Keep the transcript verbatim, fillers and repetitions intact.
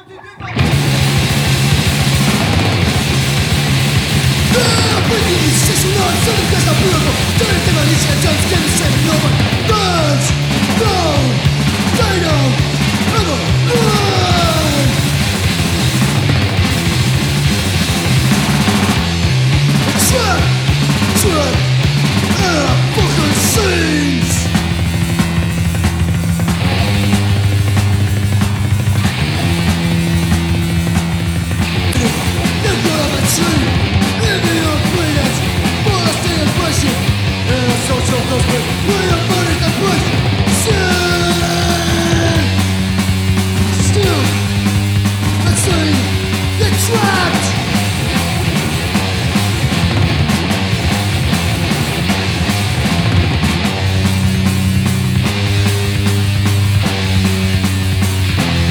Quindi se sono solo in casa puro, tutte le tematiche già schiene